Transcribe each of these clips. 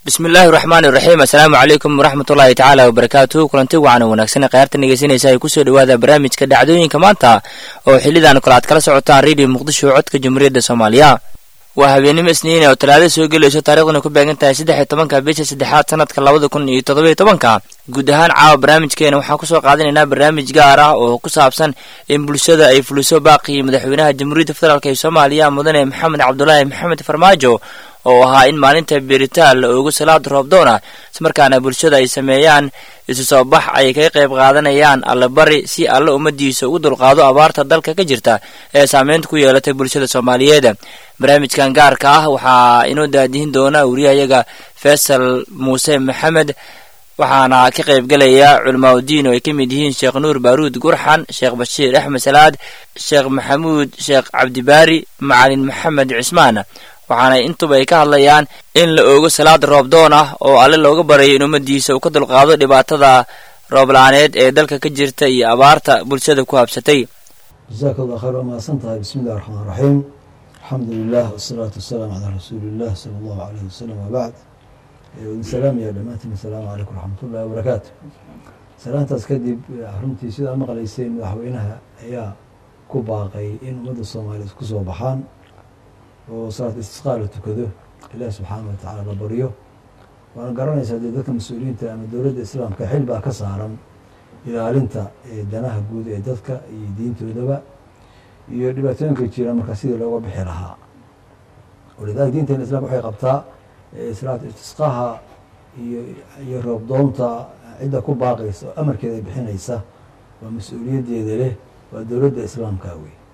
bismillaahi raxmaani raxiim assalaamu calaykum waraxmatullaahi tacaala wabarakaatuhu kulanti wacan wanaagsan qayaarta dhegeysanaysa ay kusoo dhawaada barnaamijka dhacdooyinka maanta oo xilidan kale aad kala socotaan radio muqdisho codka jamhuuriyadda soomaaliya waa habeenimo isniin oo talaado soo gelayso taariikhduna ku beegan tahay 13 bisha 3 sanadka 2017 guud ahaan caawa barnaamijkeena waxaan kusoo qaadanaynaa barnaamij gaar ah oo ku saabsan in bulshada ay fuliso baaqi madaxweynaha jamhuuriyadda federaalk ee Soomaaliya mudane maxamed cabdullaahi maxamed farmaajo oo ahaa in maalinta beeritaan la ugu salaad roobdoona markaana bulshada ay sameeyaan isu soo bax ay ka qayb qaadanayaan alla bari si alla ummadiisa ugu dulqaado abaarta dalka ka jirta ee saameynta ku yeelatay bulshada Soomaaliyeed barnaamijkan gaarka ah waxaa inoo daadihin doona wariyahayaga Faisal Muuse Maxamed waxaana ka qayb galaya culimo diin oo ay kamid yihiin Sheekh Nuur Baruud Gurxan Sheekh Bashiir Axmed Salaad Sheekh Maxamuud Sheekh Cabdibaari Macalin Maxamed Cismaan waxaana intuba ay ka hadlayaan in la oogo salaad roobdoon ah oo alle looga barayo in ummadiisa uu ka dulqaado dhibaatada roob la'aaneed ee dalka ka jirta iyo abaarta bulshada ku habsatay. jazakallahu khayran ma santahay bismillahir rahmanir rahim alhamdulillah wassalatu wassalamu ala rasulillah sallallahu alayhi wasallam wa ba'd salaam ya dhamaantiin assalamu alaykum warahmatullahi wabarakatuh salaantaas kadib runtii sida maqlayseen madaxweynaha ayaa ku baaqay in ummadda Soomaaliyeed ku soo baxaan oo salaad istisqaa la tukado Ilaahay subhanahu wa ta'ala la bariyo waan garanaysaa dadka mas'uuliyiinta ama dawladda islaamka xil baa ka saaran ilaalinta danaha guud ee dadka iyo diintoodaba iyo dhibaatooyinka jira marka sidii looga bixi lahaa walidaa diinta islaamka waxay qabtaa salaad istisqaaha iyo roob doonta cida ku baaqaysa amarkeeda bixinaysa waa mas'uuliyadeeda leh waa dawladda islaamka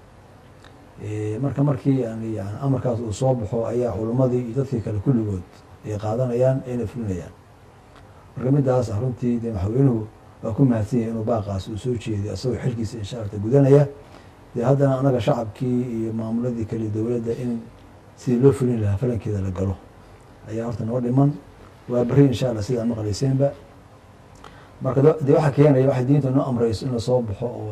markii yani amarkaas uu soo baxo ayaa culimadii iyo dadkii kale kulligood ay qaadanayaan ayna fulinayaan marka midaas runtii de madaxweynuhu waa ku mahadsan yahay inuu baaqaas uu soo jeediyo asagoo xilkiisa insha Allah gudanaya de haddana anaga shacabkii iyo maamuladii kale dawladda in sidii loo fulin lahaa falankeeda la galo ayaa horta noo dhiman waa bari insha Allah sida aan maqlayseenba marka de waxa keenaya waxa diinta noo amrayso in la soo baxo oo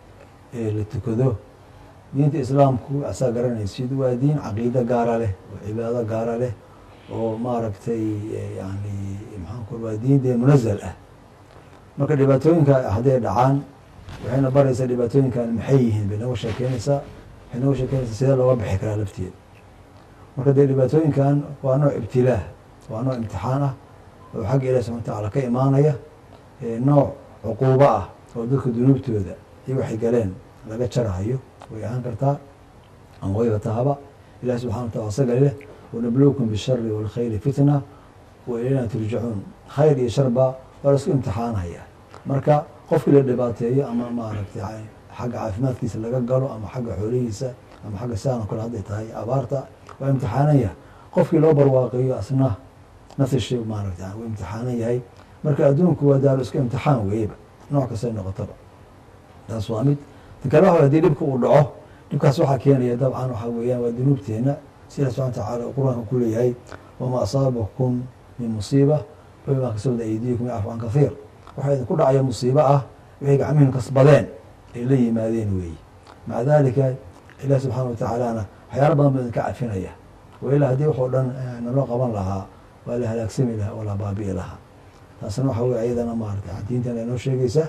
la tukado diinta islaamku asaa garanaysid waa diin caqiido gaara leh oo cibaado gaara leh oo maaragtay yani maxaan ku waa diin de munazal ah marka dhibaatooyinka hadday dhacaan waxayna baraysaa dhibaatooyinkan maxay yihiin bay nooga sheekeynaysaa sida looga bixi karaa lafteeda marka dee dhibaatooyinkan waa nooc ibtilaa waa nooc imtixaan ah oo xagga Ilaahi subhanahu wa ta'ala ka imaanaya nooc cuquubo ah oo dadka dunuubtooda iyo waxay galeen laga jarahayo way ahaan kartaa aan wayba tahaba Ilaahi subhanahu wa ta'ala sagale ونبلوكم بالشر والخير فتنة وإلينا ترجعون خير iyo sharba waa isku imtixaanaya marka qofkii la dhibaateeyo ama maaragtay xagga caafimaadkiisa laga galo ama xagga xoolihiisa ama xagga saan kala haday tahay abaarta waa imtixaanaya qofkii loo barwaaqeeyo asna nafsi maaragtay waa imtixaanayahay marka adduunku waa daal isku imtixaan weeyba nooc kasta noqotaba taas waa mid kale waxa hadii dhibku uu dhaco dhibkaas waxa keenaya dabcan waxa weeyaan waa dunuubteena سيدنا سبحانه وتعالى القرآن كله هي وما أصابكم من مصيبة فبما كسبت أيديكم يعفو عن كثير وحيث كل عيا مصيبة وهيك عمين كسبدين إليه ماذين وي مع ذلك إله سبحانه وتعالى حيا ربنا من كعفين إياه وإلى هدي وحولا نلو قبان لها ولا هلاك سمي لها ولا بابي لها تاسنا وحوي أيضا مارك دينتنا إنه شيء جيسا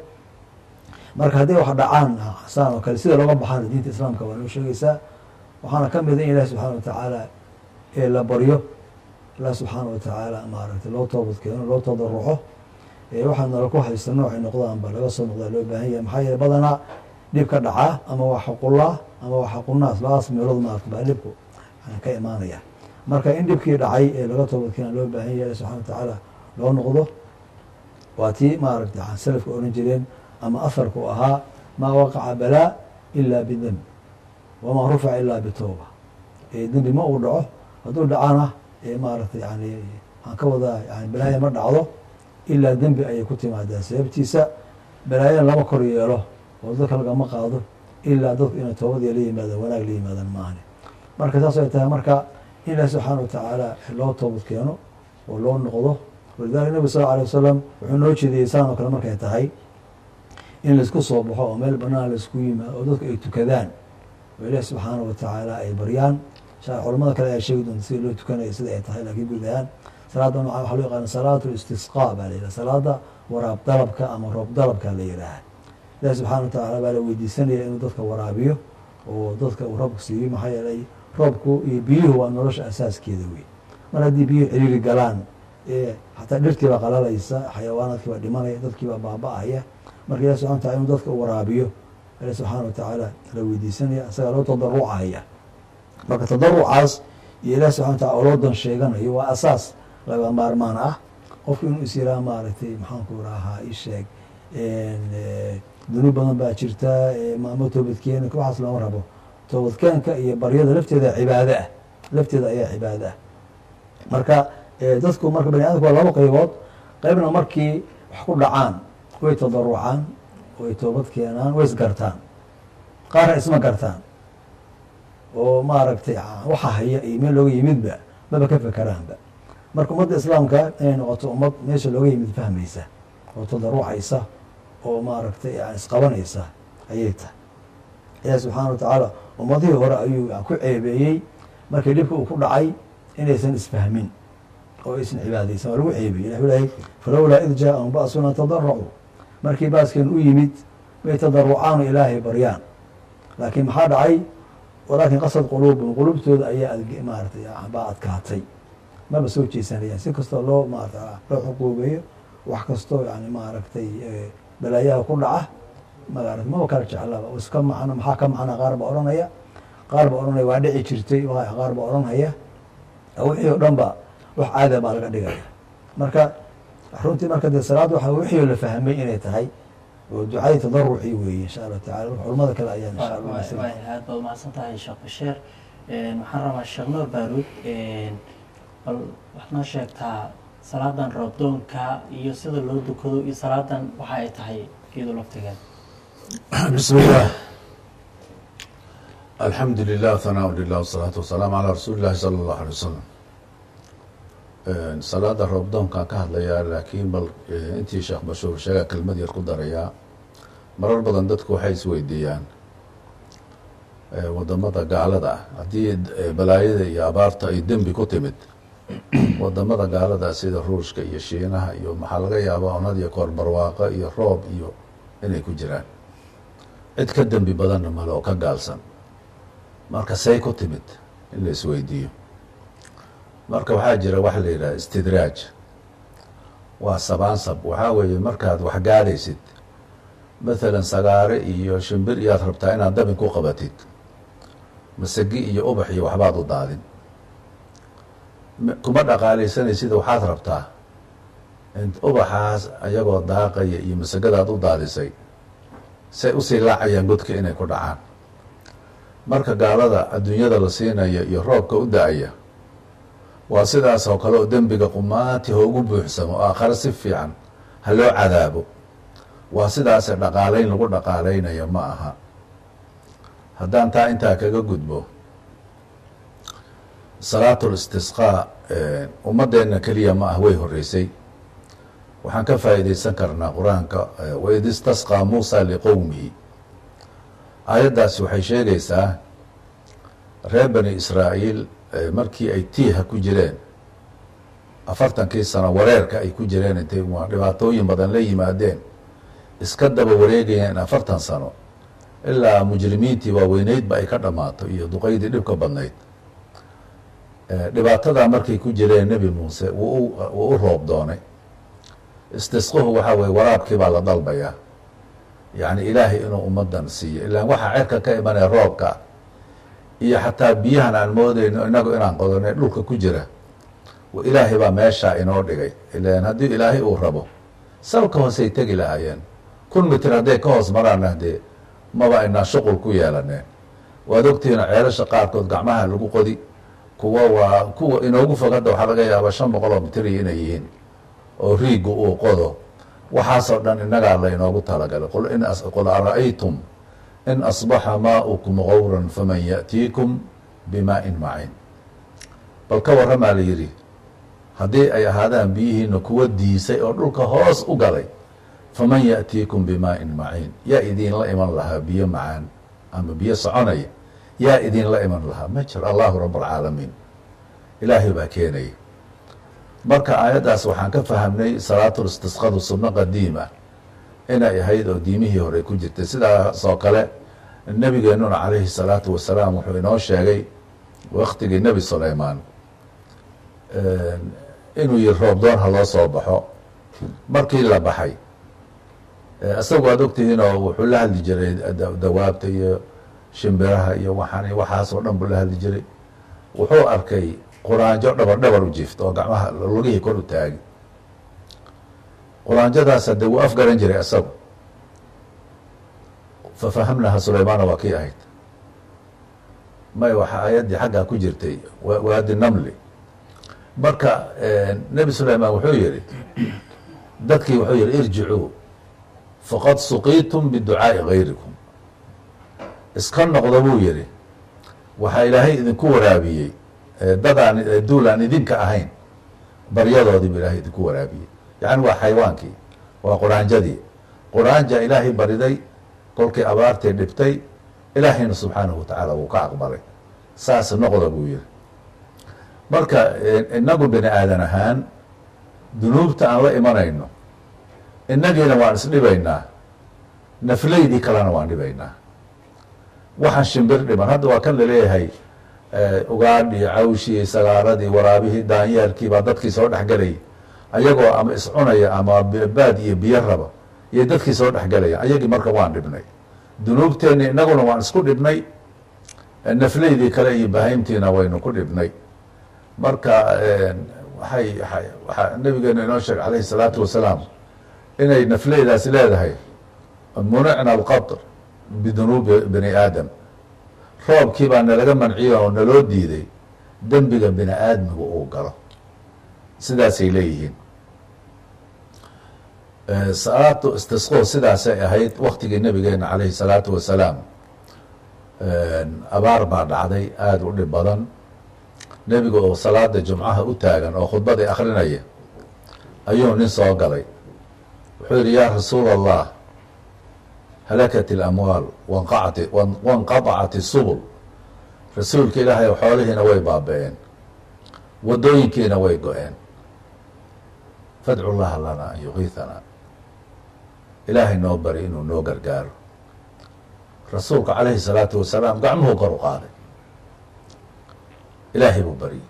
مارك هدي وحد عان حسان وكالسيدة لو بحان دين الإسلام كوانو شيء جيسا waxaana ka mid in Ilaahay subhanahu wa ta'ala ee la baryo Ilaahay subhanahu wa ta'ala maaragtay loo toobad keeno loo tadarruxo waxaana ku haysta nooc ay noqdaan bal laga soo noqdaa loo baahan yahay maxay badana dib ka dhaca ama wax xaqullah ama wax xaqunnaas laas meelood maaragtay baa dibku ka imaanaya marka in dibkii dhacay ee laga toobad keeno loo baahan yahay subhanahu wa ta'ala loo noqdo waati maaragtay salafka oran jireen ama afarku ahaa ma waqa'a bala illa bidam وما رفع إلا بتوبة دين ما ودعه هذول دعانا مارت يعني هنكوذا يعني بلايا ما دعوه إلا ذنب أي كتير ما ده سبتيسا بلايا لما كوري له وذكر لقى ما قاضه إلا ذوق إن توبة لي ماذا ولا لي ماذا المعنى مركز أصلا مركز إلا سبحانه وتعالى الله توبة كيانه والله نقضه ولذلك النبي صلى الله عليه وسلم وحنوش ذي إنسان وكلام مركز يتهاي إن لسكو صباح ومال بنا لسكو يما وذوق يتكذان وإله سبحانه وتعالى أي بريان علماء كلا يشيء دون سير لو تكن يسد أي تهاي لكن بلدان salaada nooca waxaa loo yaqaana salaatu istisqaa baa la yidhaha salaada waraab dalabka ama roob dalabka la yidhaaha ilahi subxana wa tacaala baa la weydiisanaya inuu dadka waraabiyo oo dadka uu roobka siiyo maxaa yeelay roobku iyo biyuhu waa nolosha asaaskeeda wey mar haddii biyuhu ciriiri galaan xataa dhirtii baa qalalaysa xayawaanaadkii baa dhimanaya dadkii baa baaba-aya marka ilahi subxana wa tacala inuu dadka waraabiyo ilahi subxaana wa tacaala la weydiisanaya isagaa loo tadarucaya marka tadarucaas iyo ilahi subxana wa tacala oo loo dan sheeganayo waa asaas laga maarmaan ah qofku inuu is yiraha maaragtay maxaanku rahaa isheeg dunuub badan baa jirta maamo toobadkeena waxaas looma rabo toobadkeenka iyo baryada lafteeda cibaado ah lafteeda ayaa cibaado ah marka dadku marka bani aadamku waa laba qaybood qaybna markii wax ku dhacaan way tadarucaan way toobad keenaan way isgartaan qaarna isma gartaan oo maaragtay waxa haya iyo meel looga yimidba maba ka fekeraanba marka ummadda islaamka inay noqoto ummad meesha looga yimid fahmaysa oo tadarucaysa oo maaragtay yani isqabanaysa ayay tahay ilahi subxaana wa tacaala ummadihii hore ayuu ku ceebeeyey markii dhibka uu ku dhacay inaysan isfahmin oo aysan cibaadaysan waa lagu ceebeyey ilah ilahay falowlaa id jaaahum ba'suna tadaracuu markii baaskan u yimid bay tadarucaanu ilaahay baryaan laakiin maxaa dhacay walaakin qasad quluubum quluubtooda ayaa maaratay baa adkaatay maba soo jeesanayaan si kastoo loo maarata loo xuquubeeyo wax kastoo yani maaragtay balaayaha ku dhaca maarata maba kala jeclaba iska macno maxaa ka macna qaar ba odhanaya waa dhici jirtay qaar ba odhanhaya wixii oo dhan ba wax caada baa laga dhigaya marka runtii marka dee salaad waxa wixii oo la fahmay inay tahay oo ducadii tadarucii weeye insha allahu tacala culamada kale ayaan insha allah aad baad umahadsan tahay sheekh basheer waxaan rabaa sheekh nuur baaruud bal waxaad noo sheegtaa salaadan roobdoonka iyo sida loo dukado iyo salaadan waxa ay tahay iyadoo laftigeeda bismi illah alxamdu lilah hanaa lilah wasalaatu wasalaamu calaa rasuuli illahi sala allahu alay wasalam salaada roobdoonkaan ka hadlayaa laakiin bal intii sheekh bashuur sheegaa kelmad yar ku darayaa marar badan dadku waxay isweydiiyaan wadamada gaalada ah haddii balaayada iyo abaarta ay dembi ku timid wadamada gaalada sida ruushka iyo shiinaha iyo maxaa laga yaabaa onad iyo koor barwaaqo iyo roob iyo inay ku jiraan cid ka dembi badanna male oo ka gaalsan marka say ku timid in la isweydiiyo marka waxaa jira waxa la yidhaha istidraaj waa sabaansab waxaa weeye markaad wax gaadhaysid mathalan sagaare iyo shimbir iyaad rabtaa inaad dabin ku qabatid masagi iyo ubax iyo waxbaad u daadin kuma dhaqaalaysanaysid waxaad rabtaa ubaxaas ayagoo daaqaya iyo masagadaad u daadisay say usii laacayaan godka inay ku dhacaan marka gaalada adduunyada la siinaya iyo roobka u da-aya waa sidaas oo kale oo dembiga qumaati hoogu buuxsamo oo aakhare si fiican ha loo cadaabo waa sidaase dhaqaalayn lagu dhaqaalaynayo ma aha haddaan taa intaa kaga gudbo salaatul istisqaa ummadeenna keliya ma ah way horeysay waxaan ka faa'iidaysan karnaa qur-aanka waid istasqaa muusa liqowmihi aayaddaasi waxay sheegaysaa reer bani israa'iil markii ay tiiha ku jireen 40 sano wareerka ay ku jireen intay dhibaatooyin badan la yimaadeen iska daba wareegayeen 40 sano ilaa mujrimiintii waaweyneydba ay ka dhammaato iyo duqaydii dhibka badnayd dhibaatadaa markay ku jireen nebi muuse wuu u roob doonay istisquhu waxaa weye waraabkii baa la dalbayaa yacni ilaahay inuu ummaddan siiyo ilaan waxaa cerka ka imanaya roobka iyo xataa biyahan aan moodeyno inagu inaan qodonay dhulka ku jira ilaahay baa meeshaa inoo dhigay ilaan haddii ilaahay uu rabo salka hoosey tegi lahaayeen 1 mitir hadday ka hoos maraana dee maba inaa shuqul ku yeelaneen waad ogtihiin ceelasha qaarkood gacmaha lagu qodi kuwa inoogu fog hadda waxaa laga yaabaa 500 mitri inay yihiin oo riigu uu qodo waxaasoo dhan innagaa laynoogu talagalay qul ara-aytum in asbaxa maaukum gawran faman ya'tiikum bimaa-in macin bal ka warramaa la yidhi haddii ay ahaadaan biyihiina kuwa diisay oo dhulka hoos u galay faman ya'tiikum bimaa-in macin yaa idinla iman lahaa biyo macaan ama biyo soconaya yaa idinla iman lahaa ma jiro allahu rab alcaalamiin ilaahay baa keenaya marka aayaddaas waxaan ka fahamnay salaatul istisqadu sunno qadiima inay ahayd oo diimihii hore ku jirtay. sidaas oo kale nebigeenuna calayhi salaatu wasalaam wuxuu inoo sheegay waktigii nebi sulaymaan inuu yihi roobdoon ha loo soo baxo. markii la baxay isagu aad ogtihiin oo wuxuu la hadli jiray dawaabta iyo shimbiraha iyo waxaas oo dhan buu la hadli jiray. wuxuu arkay quraanjo dhabar u jiifta oo gacmaha lugihii kor u taagi. quraanjadaas hadee wuu afgaran jiray isagu. fafahamnaha sulaymaana waa kii ahayd may waxa ayaddii xaggaa ku jirtay waadi namli. marka nebi sulaymaan wuxuu yihi dadkii wuxuu yihi irjicuu faqad suqiitum biducaa'i gayrikum. iska noqda buu yihi waxaa ilaahay idinku waraabiyey dadaan duulaan idinka ahayn baryadoodii bu ilaahay idinku waraabiyey. yacni waa xaywaankii, waa quraanjadii. quraanja ilaahay bariday kolkii abaartii dhibtay, ilaahayna subxaanahu watacaala wuu ka aqbalay. saas noqda buu yihi. marka inagu bini aadan ahaan dunuubta aan la imanayno inagiina waan isdhibaynaa, naflaydii kalena waan dhibaynaa. waxaan shimbir dhiman hadda waa kan laleeyahay ugaadhii, cawshii, sagaaradii, waraabihii, daanyeerkii baa dadkii soo dhexgelaya ayagoo ama iscunaya ama baad iyo biyo raba iyo dadkii soo dhexgelaya. ayagii marka waan dhibnay dunuubteenni, inaguna waan isku dhibnay, naflaydii kale iyo bahaymtiina waynu ku dhibnay. marka waxaa nabigeenu inoo sheegay calayhi salaatu wasalaam inay naflaydaas leedahay municna alqadr bidunuubi bini aadam. roobkii baa nalaga manciyo oo naloo diiday dembiga bini aadmigu uu galo. sidaasay leeyihiin. salaatu istisqo sidaasay ahayd waktigii nabigeena calayhi salaatu wasalaam. abaar baa dhacday aada u dhib badan. nebiga oo salaada jumcaha u taagan oo khudbadii akrinaya ayuu nin soo galay. wuxuu yihi yaa rasuul allah halakat اlamwaal wanqaطacat الsubul. rasuulka ilaahay xoolihiina way baaba-een, wadooyinkiina way go-een. fadcu llaha lana an yugiiثana. ilaahay noo bari inuu noo gargaaro. rasuulka calayhi الsalaatu wasalaam gacmuhu kor u qaaday, ilaahay buu baryey.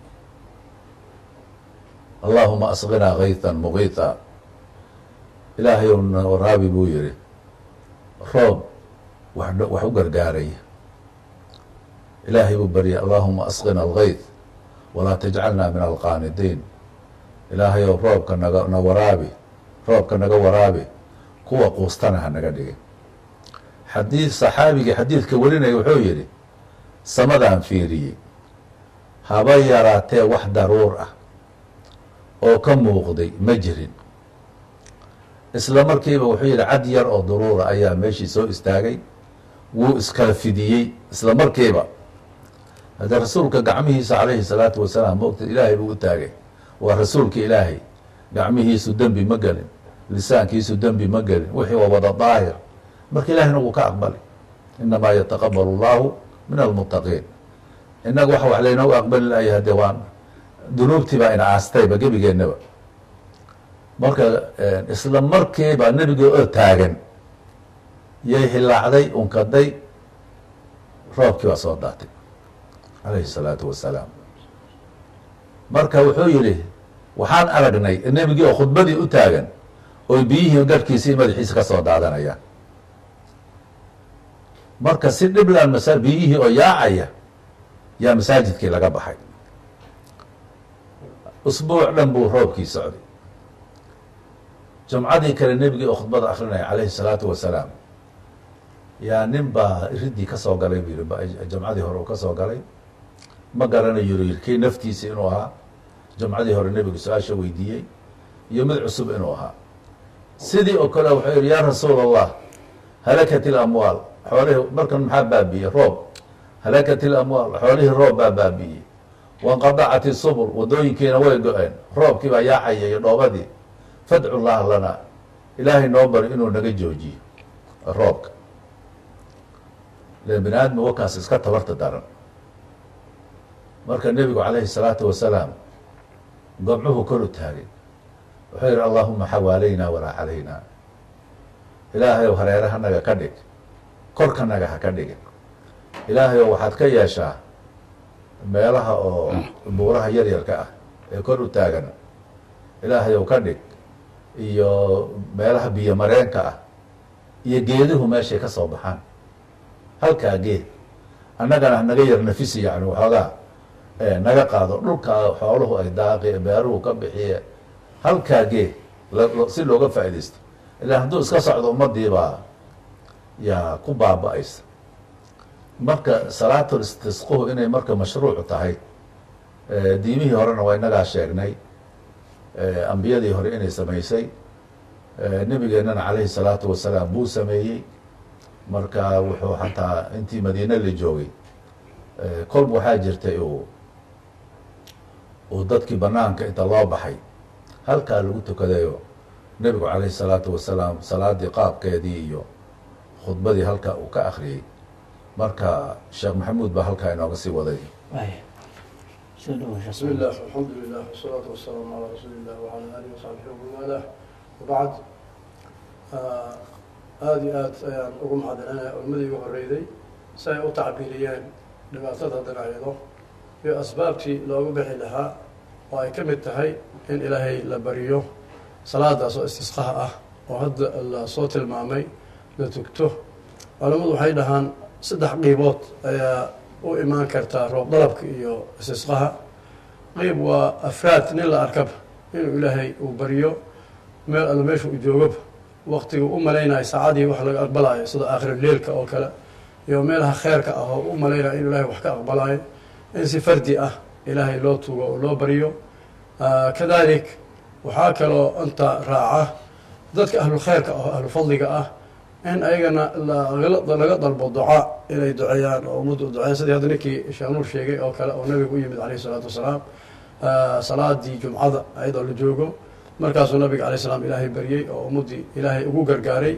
allahuma asqinaa gayثa mugiiثa. ilaahay ou na waraabi buu yihi roob wax u gargaaraya. ilaahay buu baryey allahuma asqina algayth walaa tajcalna min alqaanidiin. ilaahay ou roobka na waraabi, roobka naga waraabi, kuwa quustana ha naga dhigin. saxaabigii xadiidka warinaya wuxuu yihi samadaan fiiriyey, haba yaraatee wax daruur ah oo ka muuqday ma jirin. isla markiiba wuxuu yihi cad yar oo daruura ayaa meeshii soo istaagay, wuu iskala fidiyey isla markiiba. haddee rasuulka gacmihiisa calayhi salaatu wasalaam moogta ilaahay buu u taagay, waa rasuulka ilaahay. gacmihiisu dembi ma gelin, lisaankiisu dembi ma gelin, wixii waa wada daahir. marka ilaahayna wuu ka aqbalay. inamaa yataqabalu allahu min almuttaqiin. inaga wax laynoogu aqbali laaya haddee waan dunuubtii baa ina aastayba gebigeennaba. marka isla markiiba nebiga oo taagan yay hilaacday, unkaday, roobkii baa soo daatay calayhi الsalaatu wasalaam. marka wuxuu yihi waxaan aragnay nebigii oo khudbadii u taagan oo biyihii garhkiisii madaxiisa ka soo daadanayaan. marka si dhiblaan biyihii oo yaacaya yaa masaajidkii laga baxay. usbuuc dhan buu roobkii socday. jumcadii kale nebigii oo khudbada akrinaya calayhi الsalaatu wasalaam yaa nin baa ridii ka soo galay bu yihi, jumcadii hore uu ka soo galay. ma garanayo yiri kii naftiisa inuu ahaa jumcadii hore nebigu su-aasha weydiiyey iyo mid cusub inuu ahaa. sidii oo kale wuxuu yihi yaa rasuul allah halakat اlamwaal. xoolihii markan maxaa baabiiyey? roob. halakat اlamwaal, xoolihii roob baa baabiiyey. wanqadacat الsubul, wadooyinkiina way go-een, roobkii baa yaacaya iyo dhoobadii. fadcu llaha lana. ilaahay noo bari inuu naga joojiyo roobka. len bini aadmi wakaas iska tabarta daran. marka nebigu calayhi الsalaatu wasalaam gabcuhu kor u taagay wuxuu yidhi allahuma xawaalayna walaa calayna, ilaahayow hareerahanaga ka dhig, korkanaga ha ka dhigin, ilaahayow waxaad ka yeeshaa meelaha oo buuraha yaryarka ah ee kor u taagan, ilaahayow ka dhig, iyo meelaha biyo mareenka ah iyo geeduhu meeshay ka soo baxaan, halkaa geed annagana naga yar nafisi, yani waxoogaa naga qaado dhulka xooluhu ay daaqi beeruhu ka bixiye, halkaa geed si looga faaidaysto. ilaa hadduu iska socdo ummadii baa yaa ku baaba-aysa. marka salaatul istisquhu inay marka mashruucu tahay, diimihii horena waa inagaa sheegnay, ambiyadii hore inay samaysay, nebigeennana calayhi salaatu wasalaam buu sameeyey. marka wuxuu xataa intii madiine la joogay kolba waxaa jirtay uu dadkii banaanka inta loo baxay halkaa lagu tukadayo nebigu calayhi salaatu wasalaam salaadii qaabkeedii iyo khudbadii halkaa uu ka akriyey. marka sheekh maxamuud baa halkaa inooga sii waday. bismi illah alxamdu lilah wasalaatu wasalaamu calaa rasuuli illah wacalaa alihi wasaxbihi wamanwaalah wabacd. aada iyo aad ayaan ugu mahadcelinaya culimadii igu horeyday si ay u tacbiiriyeen dhibaatada dhinacyeedo iyo asbaabtii loogu bixi lahaa, oo ay ka mid tahay in ilaahay la bariyo salaadaas oo istisqaha ah oo hadda la soo tilmaamay la tugto. culamadu waxay dhahaan 3 qeybood ayaa u imaan kartaa roob dalabka iyo istisqaha. qeyb waa afraad, nin la arkaba inuu ilaahay uu bariyo meel alla meesha uu joogaba, waqtiga u malaynayo saacadii wax laga aqbalayo sida aakhirleelka oo kale, iyo meelaha kheerka ah oo u malaynayo in ilaahay wax ka aqbalayo, in si fardi ah ilaahay loo tuugo oo loo bariyo. kadalik waxaa kaloo inta raaca dadka ahlu kheyrka ah oo ahlu fadliga ah in ayagana laga dalbo ducaa inay duceeyaan oo ummadda u duceeyaan, sidii hadda ninkii sheekh nuur sheegay oo kale oo nabigu u yimid calayhi salaatu wasalaam salaadii jumcada ayadoo la joogo, markaasuu nabiga alayh salaam ilaahay baryey oo ummaddii ilaahay ugu gargaaray.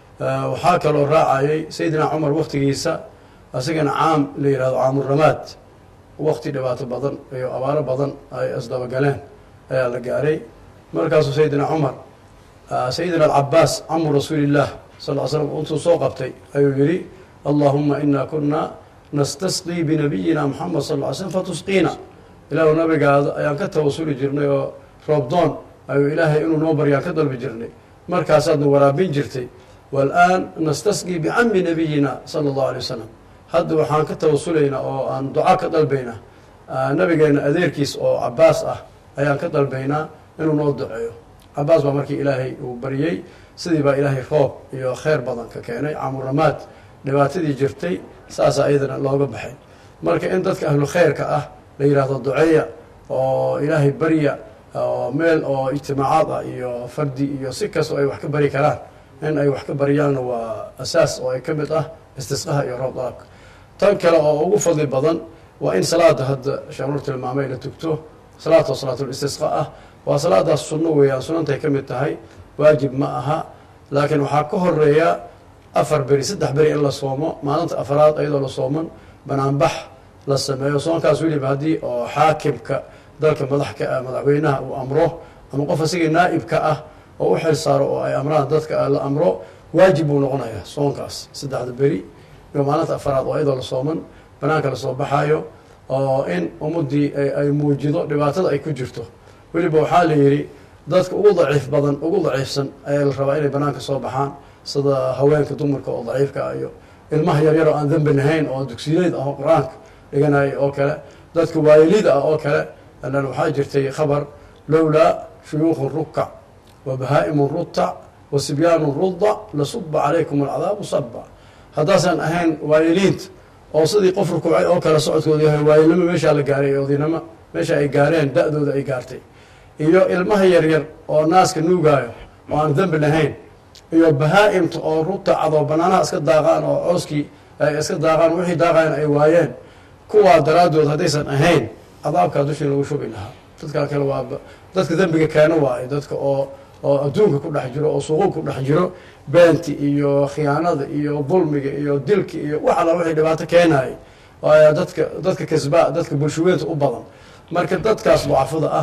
waxaa kaloo raacayay sayidina cumar waktigiisa, asigana caam la yihahdo caamuramaad, wakti dhibaato badan iyo abaaro badan ay isdabagaleen ayaa la gaaray. markaasuu sayidina cumar sayidina alcabaas camu rasuuliillah sal l slam intuu soo qabtay ayuu yihi allahuma ina kuna nastasqii binabiyina moxamed sal ly slm fatusqiina, ilaahu nabigaada ayaan ka tawasuli jirnay oo roobdoon ayuu ilaahay inuu noo baryaan ka dalbi jirnay, markaasaadna waraabin jirtay. walaan nastasqii bicami nabiyina sala allahu alay wasalam, hadda waxaan ka tawasulaynaa oo aan duca ka dalbaynaa nabigeena adeerkiis oo cabaas ah ayaan ka dalbaynaa inuu noo duceeyo. cabaas baa markii ilaahay uu baryey, sidii baa ilaahay roob iyo kheyr badan ka keenay. camuramaad dhibaatadii jirtay saasaa iyadana looga baxay. marka in dadka ahlu kheyrka ah la yihahdo duceeya oo ilaahay barya oo meel oo ijtimaacaad ah iyo fardi iyo si kastoo ay wax ka bari karaan in ay wax ka baryaanna waa asaas oo ay ka mid ah istisqaha iyo roob dalabka. tan kale oo ugu fadli badan waa in salaada hadda sheekh nuur tilmaamay la tugto, salaatoo salaatul istisqa ah. waa salaadaas sunno weeyaan, sunantay ka mid tahay, waajib ma aha. laakiin waxaa ka horeeya 4 beri 3 beri in la soomo, maalinta afraad ayadoo la sooman banaanbax la sameeyo. soonkaas weliba haddii oo xaakimka dalka madaxka ah madaxweynaha uu amro, ama qof asigii naa'ibka ah oo u xil saaro oo ay amraan dadka la amro, waajib buu noqonayaa soonkaas 3 beri iyo maalinta afraad oo ayadoo la sooman banaanka lasoo baxayo, oo in ummadii ay muujido dhibaatada ay ku jirto. weliba waxaa la yidhi dadka ugu daciif badan ugu daciifsan ayaa la rabaa inay banaanka soo baxaan, sida haweenka dumarka oo daciifka ah iyo ilmaha yaryar oo aan dembi lahayn oo dugsiyeed ah oo qur-aanka dhiganaya oo kale, dadka waayelida ah oo kale. alan waxaa jirtay khabar lowlaa shuyuukhun rukac wa bahaa'imun rutac wa sibyaanun ruda lasuba calaykum alcadaabu saba. haddaasan ahayn waayeliinta oo sidii qof rukuucay oo kale socodkooda yahay, waayelnimo meeshaa la gaaray, odinimo meesha ay gaareen da-dooda ay gaartay, iyo ilmaha yaryar oo naaska nuugaayo oo aan dembi lahayn, iyo bahaa-imta oo rutacadoo banaanaha iska daaqaan oo cooskii ay iska daaqaan, wixii daaqayan ay waayeen, kuwaa daraaddood haddaysan ahayn cadaabkaa dushii lagu shubi lahaa. dadkaa kale waa dadka dembiga keeno waayo, dadka oo adduunka ku dhex jiro oo suuqu ku dhex jiro, beenti iyo khiyaanada iyo dulmiga iyo dilka iyo wax alla wixii dhibaato keenayay, dadka kasbaa dadka bulshaweynta u badan. marka dadkaas ducafada ah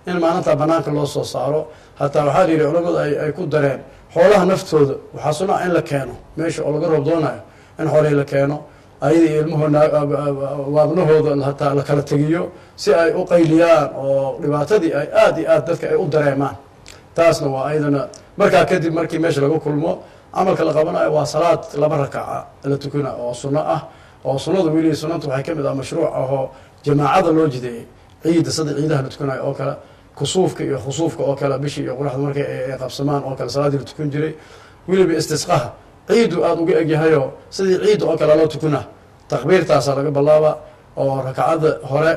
in maalinta banaanka loo soo saaro hataa waxaa la yidhi culamadu ay ku dareen xoolaha naftooda waxaa sunaa in la keeno meesha oo laga roob doonayo in xoolihii la keeno ayada iyo ilmahooda waabnahooda hataa la kala tegiyo si ay u qayliyaan oo dhibaatadii ay aad iyo aad dadka ay u dareemaan taasna waa ayadana markaa kadib markii meesha laga kulmo camalka la qabanayo waa salaad 2 rakaca la tukana oo sunno ah oo sunnada weli sunnanta waxay ka mid ah mashruuc ahoo jamaacada loo jideeyey ciida sida ciidaha la tukanayo oo kale kusuufka iyo khusuufka oo kale bishii iyo qoraxda markay ay qabsamaan oo kale salaadii la tukan jiray weliba istisqaha ciidu aada uga egyahayo sidii ciidda oo kale loo tukana takbiirtaasaa laga bilaaba oo rakacada hore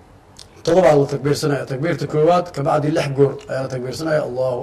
7 la takbiirsanaya takbiirta koowaad kabacdi 6 goor ayaa la takbiirsanaya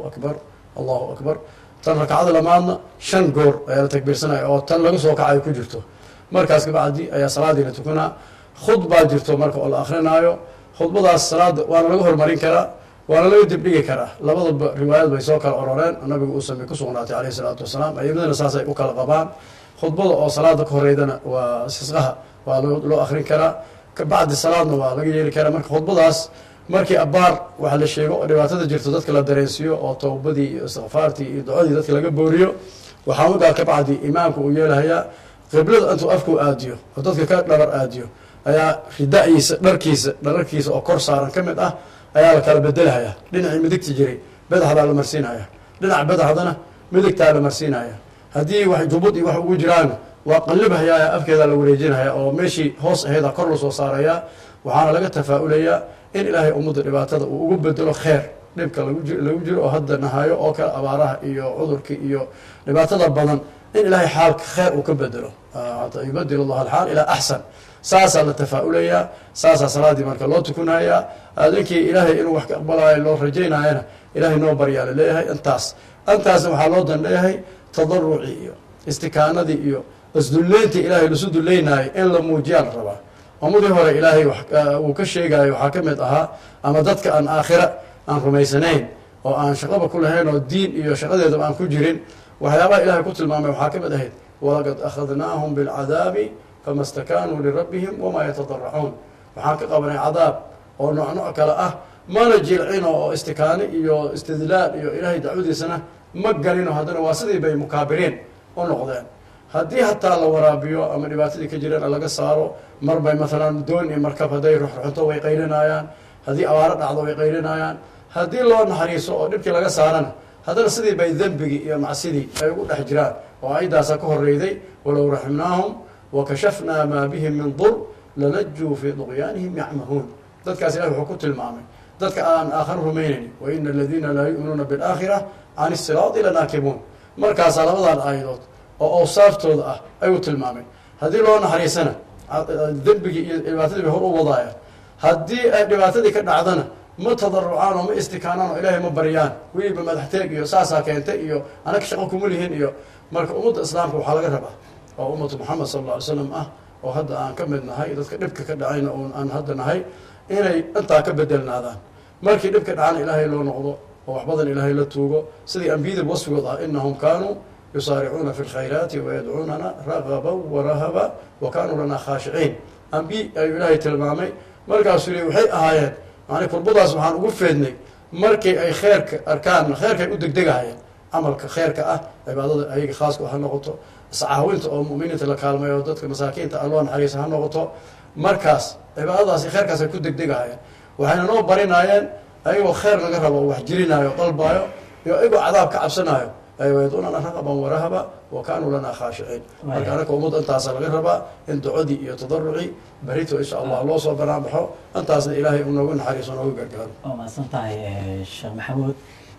allahu akbar tan rakacada lamaadna 5 goor ayaa la takbiirsanaya oo tan laga soo kacayo ku jirto markaas kabacdi ayaa salaadii la tukanaa khudbaa jirto marka oo la akrinaayo khudbadaas salaada waana laga hormarin karaa waana laga dibdhigi karaa labadaba riwaayad bay soo kala ororeen nabigu uu sameey ku sugnaatay calayhi salaatu wasalaam ayadana saasay u kala qabaan khudbada oo salaada ka horeydana waa istisqaha waa loo akrin karaa kabacdi salaadna waa laga yeeli karaa marka khudbadaas markii abaar waxa la sheego oo dhibaatada jirto dadka la dareensiiyo oo towbadii iyo istighfaartii iyo ducadii dadka laga booriyo waxaa markaa kabacdi imaamku uu yeelahayaa qiblada intuu afku aadiyo oo dadka ka dhabar aadiyo ayaa ridaiisa dhararkiisa oo kor saaran ka mid ah ayaa la kala bedelahayaa dhinacii midigta jiray badaxdaa la marsiinaya dhinaca badaxdana midigtaa la marsiinaya haddii wax jubud iyo wax ugu jiraan waa qallibhayaa afkeeda la wareejinaya oo meeshii hoos aheeda kor lasoo saaraya waxaana laga tafaa'ulayaa in ilaahay ummadda dhibaatada uu ugu bedelo kheer dhibka lagu jiro oo hadda nahayo oo kale abaaraha iyo cudurka iyo dhibaatada badan in ilaahay xaalka kheer uu ka bedelo yubadil allah alxaal ilaa axsan saasaa la tafaa'ulayaa saasaa salaadii marka loo tukanaya aadinkii ilaahay inuu wax ka aqbalayo loo rajaynayana ilaahay noo baryaa la leeyahay intaasna waxaa loo dan leeyahay tadarucii iyo istikaanadii iyo isdulleyntii ilaahay lasu dulleynayo in la muujiyaa la rabaa ummadii hore ilaahay uu ka sheegayo waxaa ka mid ahaa ama dadka aan aakhira aan rumaysanayn oo aan shaqaba ku lahayn oo diin iyo shaqadeedaba aan ku jirin waxyaabaha ilaahay ku tilmaamay waxaa ka mid ahayd walaqad akhadnaahum bilcadaabi fama stakaanuu lirabbihim wamaa yatadaracuun waxaan ka qabanay cadaab oo nooc kale ah mana jilcino oo istikaano iyo istidlaal iyo ilaahay dacwadiisana ma galino haddana waa sidii bay mukaabiriin u noqdeen haddii hataa la waraabiyo ama dhibaatadii ka jireen laga saaro mar bay maalan doon iyo markab hadday ruxruxunto way qaylinayaan haddii abaaro dhacdo way qaylinayaan haddii loo naxariiso oo dhibkii laga saarana haddana sidii bay dembigii iyo macsidii ay ugu dhex jiraan oo ayadaasaa ka horeyday walow raximnaahum wakashafnaa maa bihim min dur lanajuu fii duqyaanihim yacmahuun dadkaas ilahi wuxuu ku tilmaamay dadka aan aakharo rumaynayni waina aladiina laa yu'minuuna biاlaakhira can isiraadi lanaakibuun markaasaa labadan aayadood oo awsaaftooda ah ayuu tilmaamay haddii loo naxariisana dembigii iyo dhibaatadii bay hor u wadaayaan haddii ay dhibaatadii ka dhacdana ma tadarucaan oo ma istikaanaan oo ilaahay ma baryaan weliba madaxteeg iyo saasaa keentay iyo anaga shaqo kuma lihin iyo marka ummadda islaamka waxaa laga rabaa oo ummatu moxamed sal alla alay slam ah oo hadda aan ka mid nahay dadka dhibka ka dhacayna aan hadda nahay inay intaa ka bedelnaadaan markii dhibka dhacana ilaahay loo noqdo oo wax badan ilaahay la tuugo sidii ambiyada wasfigood ah inahum kaanuu yusaaricuuna fi lkhayraati wayadcuunana ragaban warahaba wa kaanuu lanaa khaashiciin ambiy ayuu ilaahay tilmaamay markaasuu yii waxay ahaayeen yani kurbadaas waxaan ugu feednay markii ay kheerka arkaan kheerka ay u degdegahayeen camalka kheerka ah cibaadada ayaga khaaska ha noqoto iscaawinta oo mu'miniinta la kaalmayo oo dadka masaakiinta alloo naxariisa ha noqoto markaas cibaadadaas kheerkaas ay ku degdegahayeen waxayna noo barinaayeen ayagoo kheer laga rabo wax jirinaayo dalbaayo iyo ayagoo cadaab ka cabsanaayo ayadunana raqaban warahaba wa kaanuu lanaa khaashiciin marka anaka ummadda intaasa laga rabaa in ducadii iyo tadarucii barito insha allah loo soo banaanbaxo intaasna ilaahay uu noogu naxariiso noogu gargaaro waa mahadsan tahay sheekh maxamuud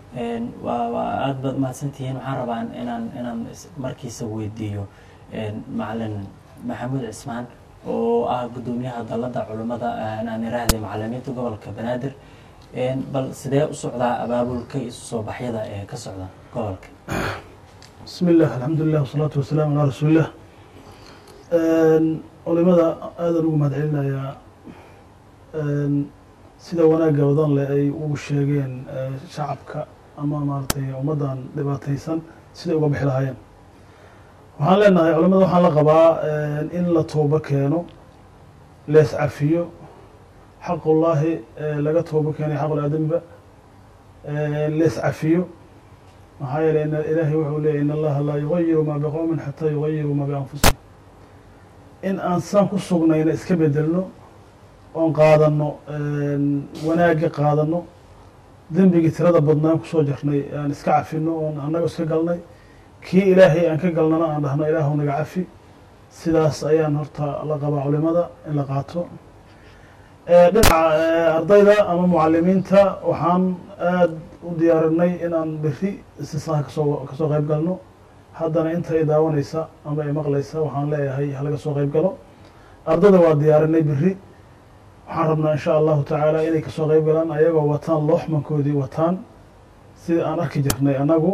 waa aada baad mahadsantihiin waxaan rabaa inaan markiisa weydiiyo macalin maxamuud cismaan oo ah guddoomiyaha dalada culimmada aan iraahday macalimiinta gobolka banaadir bal sidee u socdaa abaabulka isu soo baxyada ee ka socda gobolka bismi illah alxamdulilah wasalaatu wasalaamu calaa rasuulillah culimada aadan ugu mahad celinayaa sida wanaagga wadan leh ay ugu sheegeen shacabka ama maaratay ummaddan dhibaataysan siday uga bixi lahaayeen waxaan leenahay culamada waxaan la qabaa in la toobo keeno lees cafiyo xaqullaahi laga toobo keenay xaqul aadamiba lees cafiyo maxaa yeelay ilaahay wuxuu leeyay in allaha laa yugayiru maa biqowmin xataa yugayiru maa bianfusihim in aan saan ku sugnayna iska bedelno oon qaadano wanaagga qaadano dembigii tirada badnaan kusoo jirnay aan iska cafino oon annaga iska galnay kii ilaahay aan ka galnana aan dhahno ilaahu naga cafi sidaas ayaan horta la qabaa culimada in la qaato dhinaca ardayda ama mucalimiinta waxaan aada u diyaarinay inaan beri istisqaha kasoo qayb galno haddana inta ay daawanaysa ama ay maqlaysa waxaan leeyahay halaga soo qayb galo ardayda waa diyaarinay beri waxaan rabnaa insha allahu tacaala inay kasoo qayb galaan ayagoo wataan looxmankoodii wataan sida aan arki jirnay annagu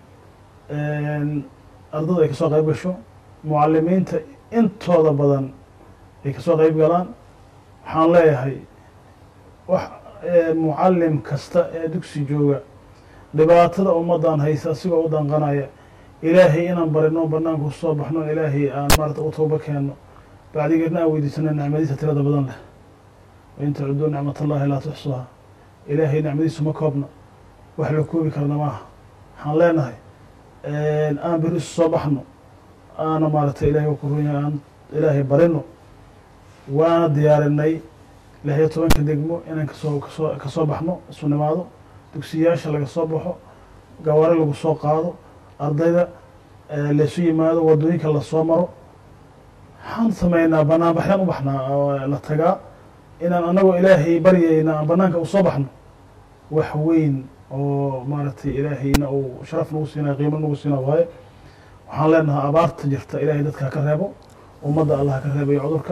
ardada ay kasoo qayb gasho mucalimiinta intooda badan ay kasoo qayb galaan waxaan leeyahay wax mucalim kasta ee dugsi jooga dhibaatada ummaddan haysa asigoo u danqanaya ilaahay inaan barino banaanka usoo baxno ilaahay aan maarata u tooba keenno bacdigeedna aan weydiisano nicmadiisa tirada badan leh wain tacuduu nicmat allahi laa tuxsuha ilaahay nicmadiisu ma koobna wax la koobi karna maaha waxaan leenahay aan beri isu soo baxno aana maaragtay ilahay ku runyahay aan ilaahay barino waana diyaarinay 16 degmo inaan kasoo baxno isu nimaado dugsiyaasha laga soo baxo gawaari lagu soo qaado ardayda laysu yimaado wadooyinka lasoo maro waxaan sameynaa banaanbaxyaan u baxnaa la tagaa inaan anagoo ilaahay baryayna aan banaanka usoo baxno wax weyn oo maaragtay ilaahayna uu sharaf nagu siinaya qiimo nagu siinaa waaye waxaan leenahaa abaarta jirta ilaahay dadka ka reebo ummadda allah ka reebayo cudurka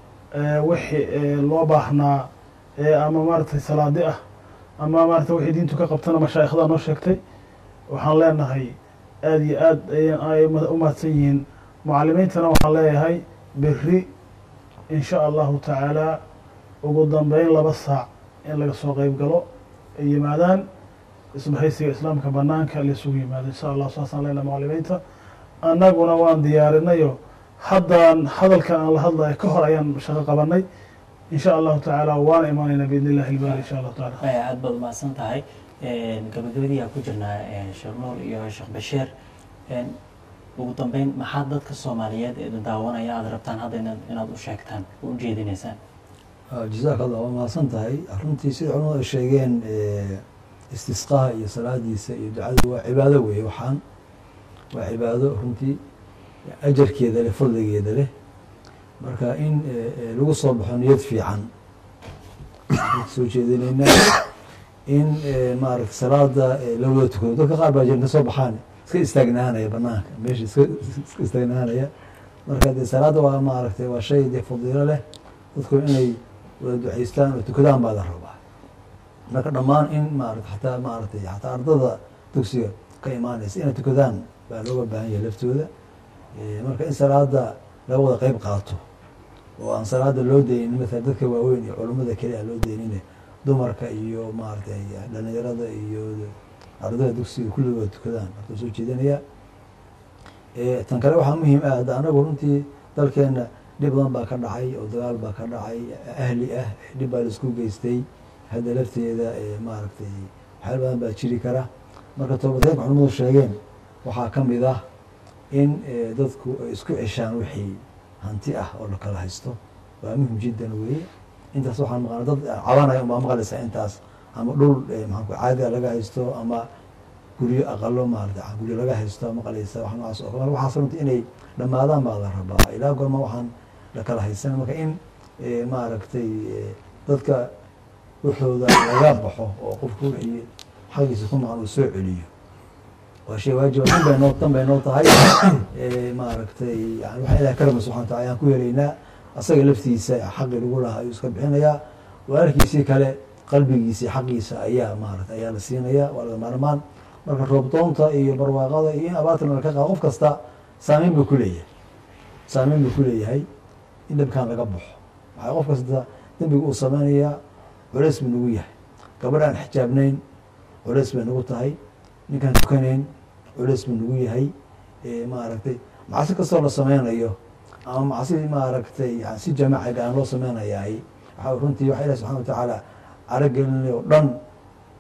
wixii loo baahnaa ama maaragtay salaadi ah ama maaragtay wixii diintu ka qabtana mashaayikhdaa noo sheegtay waxaan leenahay aada iyo aad ay u mahadsan yihiin mucalimiintana waxaan leeyahay beri in sha allahu tacaala ugu dambeyn 2 saac in laga soo qayb galo ay yimaadaan isbahaysiga islaamka banaanka laysugu yimaado insha allah saasaan leenahay mucalimiinta annaguna waan diyaarinayo haddaan hadalkan aan la hadlayo ka hor ayaan shaqo qabanay in sha allahu tacaala waana imaanaynaa biidn illahi ilbaari insha allahu taala aad baad umahadsan tahay gabagabadii aan ku jirnaa sheekh nuur iyo sheekh bashiir ugu dambeyn maxaa dadka soomaaliyeed ee daawanaya aada rabtaan hadda inaad u sheegtaan oo u jeedinaysaan jazaak allah waa mahadsan tahay runtii sida culamadu ay sheegeen istisqaha iyo salaadiisa iyo ducada waa cibaado weeye waxaan waa cibaado runtii ajarkeeda leh fadligeeda leh marka in lagu soo baxo niyad fiican soo jeedinaynaa in maaragta salaada la wada tukado dadka qaar baa jirta soo baxaan iska istaagnaanaya banaanka meesha iska istaagnaanaya marka dee salaada waa maaragtay waa shay dee fadiilo leh dadku inay wada ducaystaan oo tukadaan baa la rabaa marka dhammaan in maarata xataa maaragtay xataa ardada dugsiga ka imaanaysa inay tukadaan baa looga baahan yahay laftooda marka in salaada laga wada qeyb qaato oo aan salaada loo daynin maala dadka waaweyn iyo culummada keli a loo daynine dumarka iyo maaragtay dhalinyarada iyo ardada dugsiga kulliga wada tukadaan marka soo jeedinaya tan kale waxaa muhiim ah hadda anagu runtii dalkeena dhib badan baa ka dhacay oo dagaal baa ka dhacay ahli ah dhib baa laisku geystay hadda lafteeda maaragtay waxyaal badan baa jiri kara marka toobadkeenka culimadu sheegeen waxaa ka mid ah in dadku ay isku ceshaan wixii hanti ah oo la kala haysto waa muhim jiddan weeye intaas waxaan maqana dad cabanaya unbaa maqlaysaa intaas ama dhul maxaanku caadiga laga haysto ama guryo aqalo maarata guryo laga haysto maqlaysa wax noocaas oo kale waxaas runtii inay dhammaadaan baa la rabaa ilaa goorma waxaan la kala haysan marka in maaragtay dadka wuxooda laga baxo oo qofku wixii xagiisa ku maqan uu soo celiyo waa shay waajiba dan bay noo tahay maaragtay yani waxaa ilahay ka rabna subxana wa tacala ayaan ku helaynaa asaga laftiisa xaqii lagu lahaa ayuu iska bixinayaa walaalkiisii kale qalbigiisii xaqiisa ayaa maarata ayaa la siinayaa waa laga maarmaan marka roobdoonta iyo barwaaqada iyo in abaartan laka qaado qof kasta saameyn buu ku leeyahay in dhibkaan laga baxo waxaa qof kasta dembiga uu sameynayaa culeys buu nagu yahay gabadh aan xijaabnayn culeys bay nagu tahay ninkaan tukanayn culeys buu nagu yahay maaragtay macsi kastoo la sameynayo ama macsi maaragtay yani si jamaaciga aan loo sameynayahay waxaa runtii waxa ilahi subxana wa tacaala caragelinay oo dhan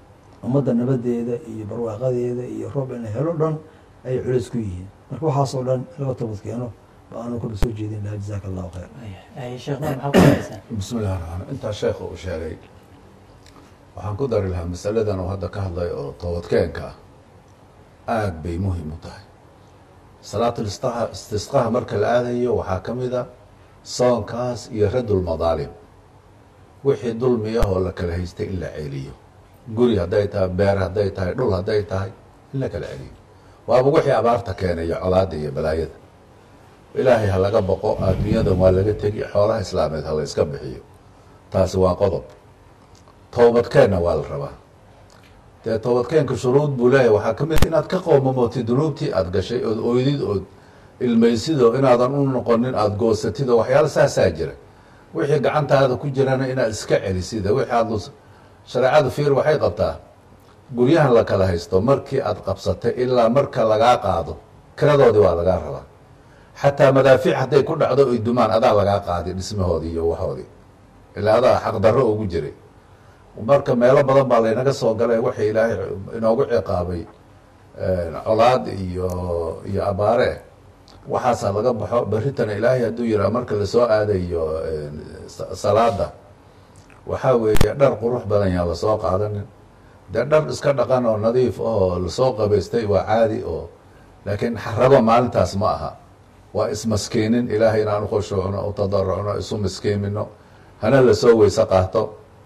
ummadda nabadeeda iyo barwaaqadeeda iyo roob in la helo dhan ay culays ku yihiin marka waxaasoo dhan laga toobad keeno ba aanu kala soo jeedin lahaa jazaaka allahu khayr sheekh nuur maxaa ku haysaa bismi illahi raxmaan intaa sheekha uu sheegay waxaan ku dari lahaa masaladan uu hadda ka hadlay oo toobadkeenka ah aada bay muhim u tahay salaatul istisqaha marka la aadayo waxaa ka mid a soonkaas iyo radul madaalim wixii dulmi ah oo la kala haystay in la celiyo guri hadday tahay beer hadday tahay dhul hadday tahay in la kala celiyo waaba wixii abaarta keenaya colaada iyo balaayada ilaahay ha laga boqo adduunyadan waa laga tegi xoolaha islaameed ha la iska bixiyo taasi waa qodob toobadkeenna waa la rabaa dee toobadkeenka shuruud buu leeyahy waxaa ka mid inaad ka qoomamootid dunuubtii aada gashay ood oydid ood ilmaysido inaadan u noqonin aada goosatid oo waxyaala saasaa jira wixii gacantaada ku jirana inaad iska celisid wixii aada shareecadu fiir waxay qabtaa guryahan la kala haysto markii aada qabsatay ilaa marka lagaa qaado kiradoodii waa lagaa rabaa xataa madaafiic hadday ku dhacdo oy dumaan adaa lagaa qaadi dhismahoodii iyo waxoodii ilaa adaa xaqdarro ugu jiray marka meelo badan baa laynaga soo galay waxay ilaahay inoogu ciqaabay colaad iyo abaare waxaasaa laga baxo berritana ilaahay hadduu yiraa marka lasoo aadayo salaada waxaa weeye dhar qurux badan yaa lasoo qaadanin dee dhar iska dhaqan oo nadiif oo lasoo qabaystay waa caadi oo laakiin xarabo maalintaas ma aha waa ismaskiinin ilaahay inaan ukhushuucno utadarucno isu miskiimino hana lasoo weyse qaato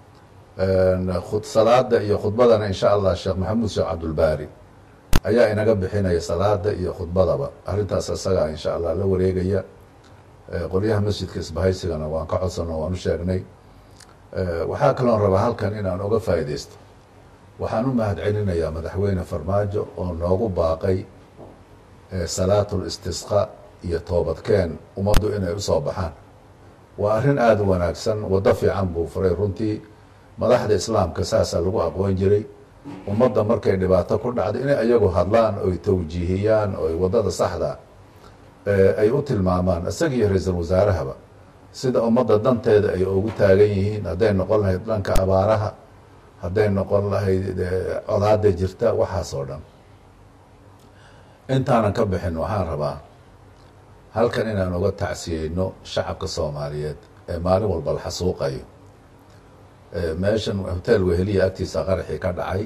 salaada iyo khudbadana insha allah sheekh maxamuud sheekh cabdulbaari ayaa inaga bixinaya salaada iyo khudbadaba arrintaas isagaa insha allah la wareegaya qolyaha masjidka isbahaysigana waan ka codsano waan u sheegnay waxaa kaloon rabaa halkan inaan oga faa'iidaysto waxaan u mahad celinayaa madaxweyne farmaajo oo noogu baaqay salaatul istisqa iyo toobadkeen ummaddu inay usoo baxaan waa arrin aada u wanaagsan waddo fiican buu furay runtii madaxda islaamka saasaa lagu aqoon jiray ummadda markay dhibaato ku dhacdo inay ayagu hadlaan oy tawjiihiyaan oy waddada saxda ay u tilmaamaan isaga iyo ra-iisul wasaarahaba sida ummadda danteeda ay ugu taagan yihiin hadday noqon lahayd dhanka abaaraha hadday noqon lahayd colaada jirta waxaas oo dhan intaanan ka bixin waxaan rabaa halkan inaan uga tacsiyeyno shacabka soomaaliyeed ee maalin walba la xasuuqayo meeshan hotel weheliya agtiisa qaraxii ka dhacay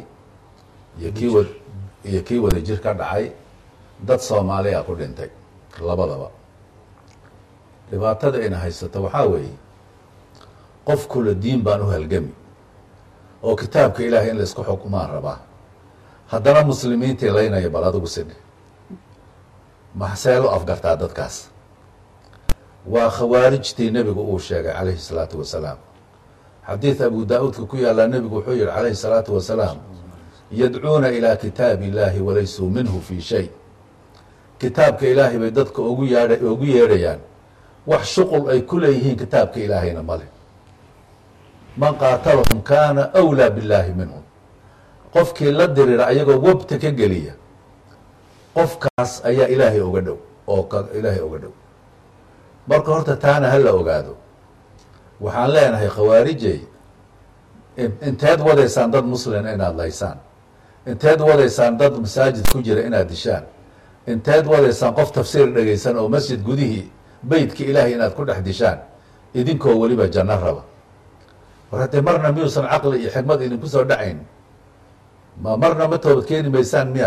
iyo kii wada jir ka dhacay dad soomaaliya ku dhintay labadaba dhibaatada ina haysata waxaa weeye qof kula diin baan u halgami oo kitaabka ilaahay in laisku xukumaan rabaa haddana muslimiintii laynaya bal adigu sidhi maxsee lo afgartaa dadkaas waa khawaarijtii nebigu uu sheegay calayhi salaatu wasalaam xadiid abu daa-uudka ku yaallaa nebigu wuxuu yihi calayhi salaatu wasalaam yadcuuna ilaa kitaabi illaahi walaysuu minhu fii shay kitaabka ilaahay bay dadka ugu yeedhayaan wax shuqul ay ku leeyihiin kitaabka ilaahayna male man qaatalahum kaana awlaa billaahi minhum qofkii la dirira ayagoo wabta ka geliya qofkaas ayaa ilaahay uga dhow ilaahay uga dhow marka horta taana ha la ogaado waxaan leenahay khawaarijey inteed wadaysaan dad muslina inaad laysaan inteed wadaysaan dad masaajid ku jira inaad dishaan inteed wadaysaan qof tafsiir dhegaysan oo masjid gudihii beytka ilaahay inaad ku dhex dishaan idinkoo weliba janno raba war haddee marna miyuusan caqli iyo xikmad idinku soo dhacayn marna ma toobad keeni maysaan miya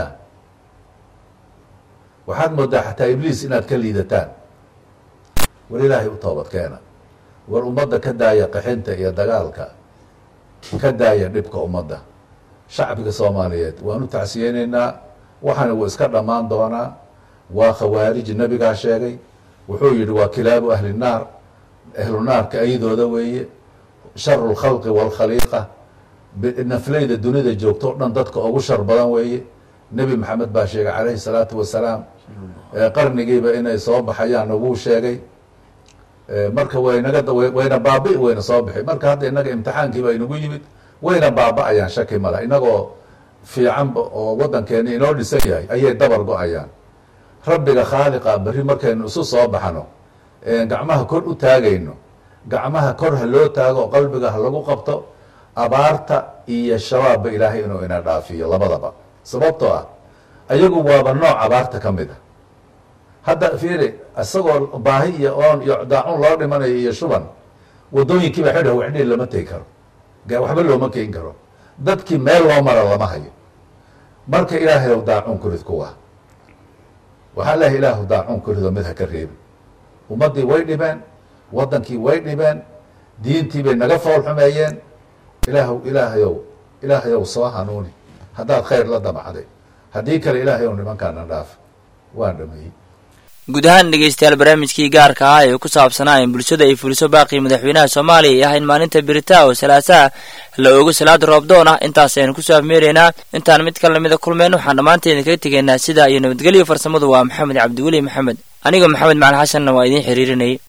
waxaad moodaa xataa ibliis inaad ka liidataan war ilaahay u toobad keena war ummadda ka daaya qaxinta iyo dagaalka ka daaya dhibka ummadda shacbiga soomaaliyeed waan u tacsiyeyneynaa waxaana wuu iska dhammaan doonaa waa khawaarij nebigaa sheegay wuxuu yihi waa kilaabu ahli naar ahlu naarka ayadooda weeye sharu lkhalqi waalkhaliiqa nafleyda dunida joogto o dhan dadka ugu shar badan weeye nebi maxamed baa sheegay calayhi salaatu wasalaam qarnigiiba inay soo baxayaan wuu sheegay marka wayna baabi wayna soo bixi marka hadda inaga imtixaankiiba inagu yimid wayna baaba-ayaan shaki mala inagoo fiicanba oo waddankeeni inoo dhisan yahay ayay dabar go-ayaan rabbiga khaaliqa berri markaynu isu soo baxno gacmaha kor u taagayno gacmaha kor ha loo taago oo qalbiga ha lagu qabto abaarta iyo shabaabba ilaahay inuu ina dhaafiyo labadaba. sababtoo ah ayagu waaba nooc abaarta ka mid a. hadda fiiri isagoo baahi iyo oon iyo daacun loo dhimanayo iyo shuban, waddooyinkiiba xidha waxdhi lama tegi karo, waxba looma keeni karo, dadkii meel loo mara lama hayo. marka ilaahay ow daacun ku rid kuwa, waxaa leehay ilaahu daacun ku rido mid ha ka reebi. ummaddii way dhibeen, waddankii way dhibeen, diintii bay naga fool xumeeyeen. ilaahayow soo hanuuni haddaad khayr la damacday, haddii kale ilaahayow nimankaana dhaaf. waan dhameeyey. guud ahaan dhegeystayaal barnaamijkii gaarka ah ee ku saabsanaa in bulshada ay fuliso baaqii madaxweynaha soomaaliya ay ahayn maalinta beritaa oo salaasaha la oogo salaada roobdoon ah. intaas aynu kusoo afmeeraynaa. intaan mid kale lamida kulmeen waxaan dhammaanteedin kaga tegaynaa sidaa iyo nabadgelyo. farsamadu waa maxamed cabdiweli maxamed, aniga maxamed macalin xasanna waa idiin xiriirinayay.